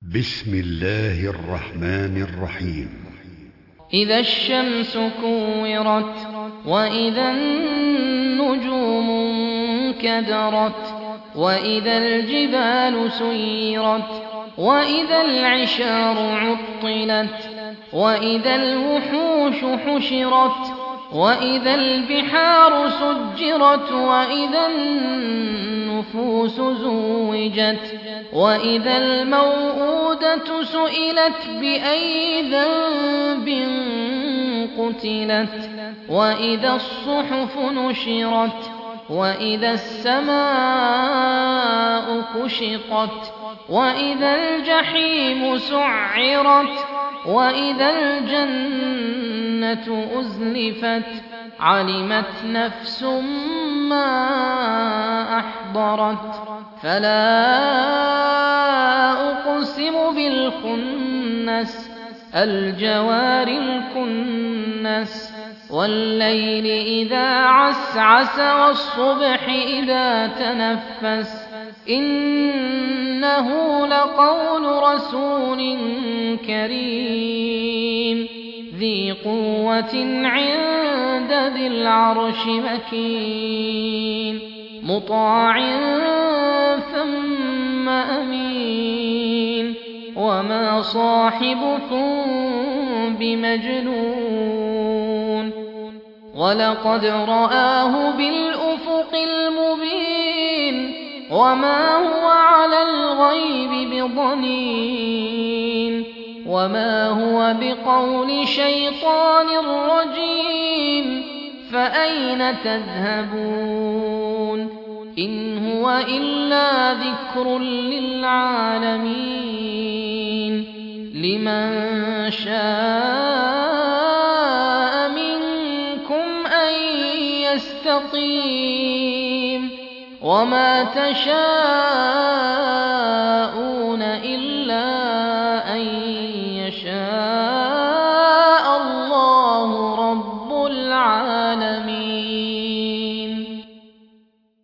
بسم الله الرحمن الرحيم. إذا الشمس كورت وإذا النجوم انكدرت وإذا الجبال سيرت وإذا العشار عطلت وإذا الوحوش حشرت وإذا البحار سجرت وإذا النفوس زوجت وإذا الموءودة سئلت بأي ذنب قتلت وإذا الصحف نشرت وإذا السماء كشطت وإذا الجحيم سعرت وإذا الجنة أزلفت علمت نفس ما أحضرت فلا أقسم بالخنس الجوار الكنس والليل إذا عسعس والصبح إذا تنفس إنه لقول رسول كريم ذي قوة عند ذي العرش مكين مطاع ثم أمين وما صاحبكم بمجنون ولقد رآه بالأفق المبين وما هو على الغيب بضنين وما هو بقول شيطان رجيم فأين تذهبون إن هو إلا ذكر للعالمين لمن شاء منكم أن يستقيم وما تشاءون إلا